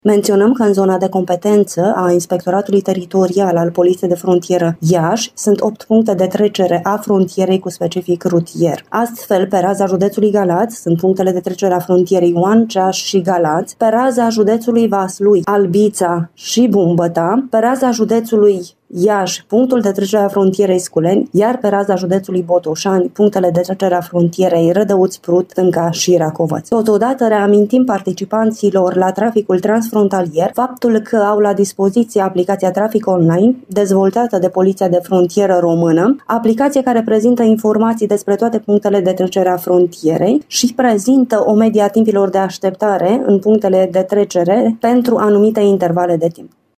Menționăm că în zona de competență a Inspectoratului Teritorial al Poliției de Frontieră Iași sunt 8 puncte de trecere a frontierei cu specific rutier. Astfel, pe raza județului Galați sunt punctele de trecere a frontierei Oancea și Galați, pe raza județului Vaslui, Albița și Bumbăta, pe raza județului Iași, punctul de trecere a frontierei Sculeni, iar pe raza județului Botoșani, punctele de trecere a frontierei Rădăuți, Prut, Tânca și Racovăț. Totodată reamintim participanților la traficul transfrontalier faptul că au la dispoziție aplicația Trafic Online, dezvoltată de Poliția de Frontieră Română, aplicație care prezintă informații despre toate punctele de trecere a frontierei și prezintă o medie a timpilor de așteptare în punctele de trecere pentru anumite intervale de timp.